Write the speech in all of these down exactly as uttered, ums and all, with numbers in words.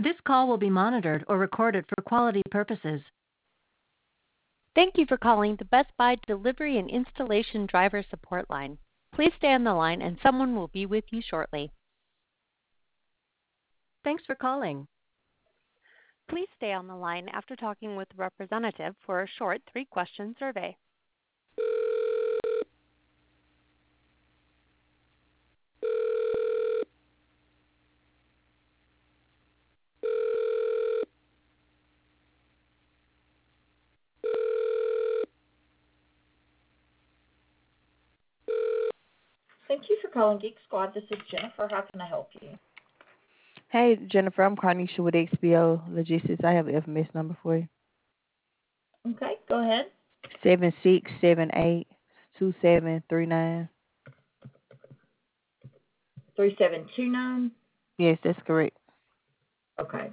This call will be monitored or recorded for quality purposes. Thank you for calling the Best Buy Delivery and Installation Driver Support Line. Please stay on the line and someone will be with you shortly. Thanks for calling. Please stay on the line after talking with a representative for a short three-question survey. Thank you for calling Geek Squad. This is Jennifer. How can I help you? Hey, Jennifer, I'm Carnisha with X B O Logistics. I have an F M S number for you. Okay, go ahead. Seven six seven eight two seven three nine. three seven two nine? Yes, that's correct. Okay.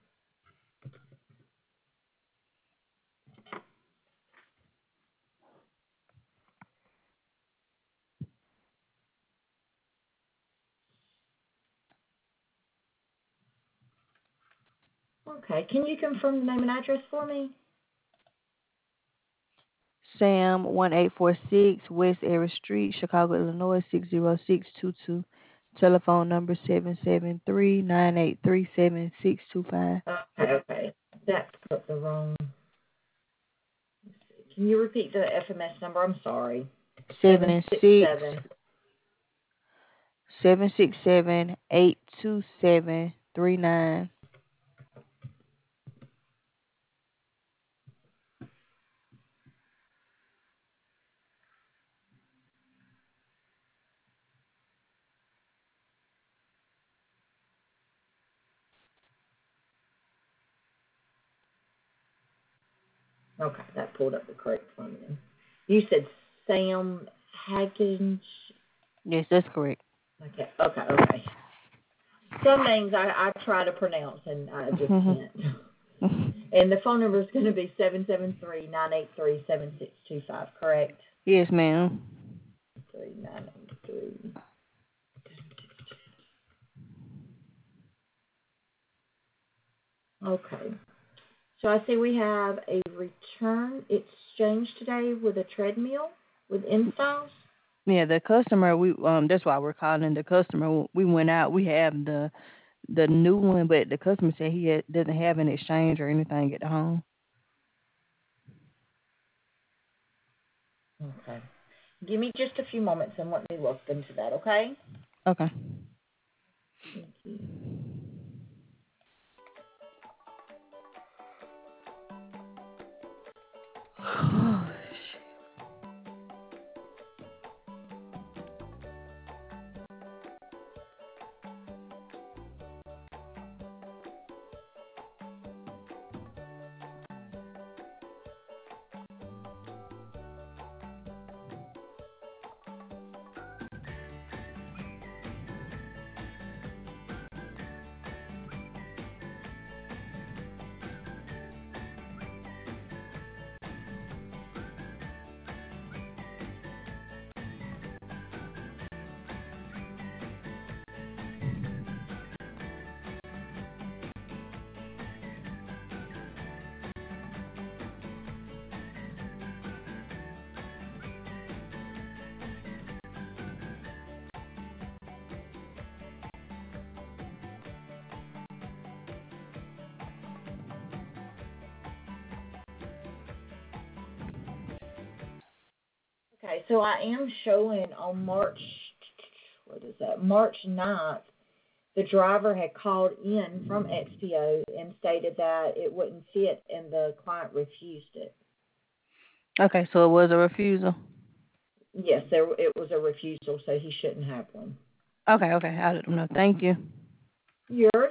Okay, can you confirm the name and address for me? Sam one eight four six West Eris Street, Chicago, Illinois six zero six two two. Telephone number seven seven three nine eight three seven six two five. Okay, okay. That's put the wrong. Let's see. Can you repeat the F M S number? I'm sorry. Seven six seven seven six seven eight two seven three nine. Okay, that pulled up the correct one then. You said Sam Haggins. Yes, that's correct. Okay, okay, okay. Some names I, I try to pronounce and I just can't. And the phone number is going to be seven seven three nine eight three seven six two five, correct? Yes, ma'am. three nine eight three. Okay. So I see we have a return exchange today with a treadmill with installs. Yeah, the customer, we um that's why we're calling the customer. We went out, we have the the new one, but the customer said he had, doesn't have an exchange or anything at the home. Okay. Give me just a few moments and let me look into that, okay? Okay. Thank you. Okay, so I am showing on March, what is that, March ninth, the driver had called in from X P O and stated that it wouldn't fit and the client refused it. Okay, so it was a refusal? Yes, there it was a refusal, so he shouldn't have one. Okay, okay, I'll let them know. Thank you. You're